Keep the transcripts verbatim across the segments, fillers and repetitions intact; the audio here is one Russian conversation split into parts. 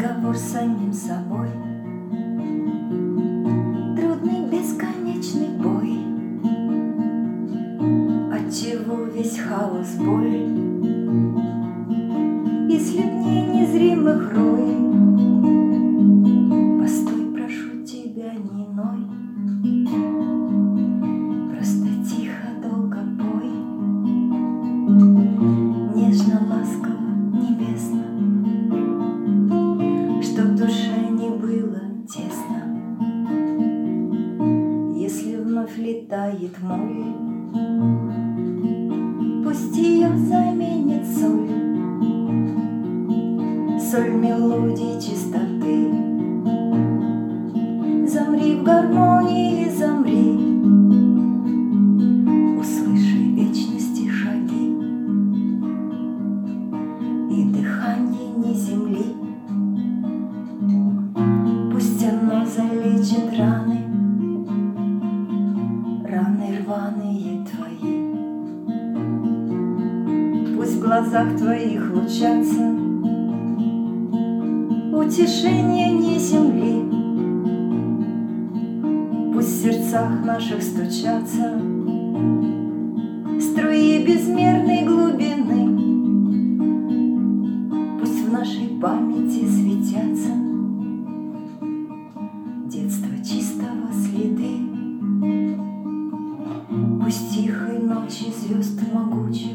разговор с самим собой, трудный бесконечный бой. Отчего весь хаос, боль? Если б не незримых рой, постой, прошу тебя, не ной, просто тихо, долго пой, нежно, ласково, небесно, чтоб в душе не было тесно. Если вновь летает моль, пусть ее заменит соль, соль мелодии чистоты. Замри в гармонии, замри, услыши вечности шаги и дыхание не земли. Пусть оно залечит раны, раны рваные твои. Пусть в глазах твоих лучатся утешение не земли. Пусть в сердцах наших стучатся струи безмерной глубины. Пусть в нашей памяти светятся детства чистого следы. Пусть тихой ночи звезд могучих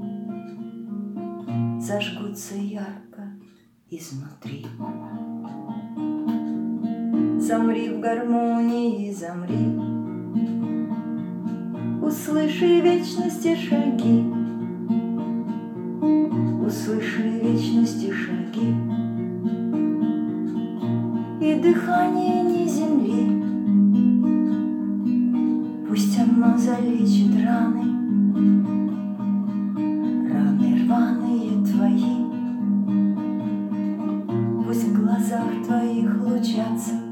зажгутся ярко изнутри. Замри в гармонии, замри, услыши вечности шаги, услыши вечности шаги и дыхание не земли. Пусть оно залечит раны, раны рваные твои. Пусть в глазах твоих лучатся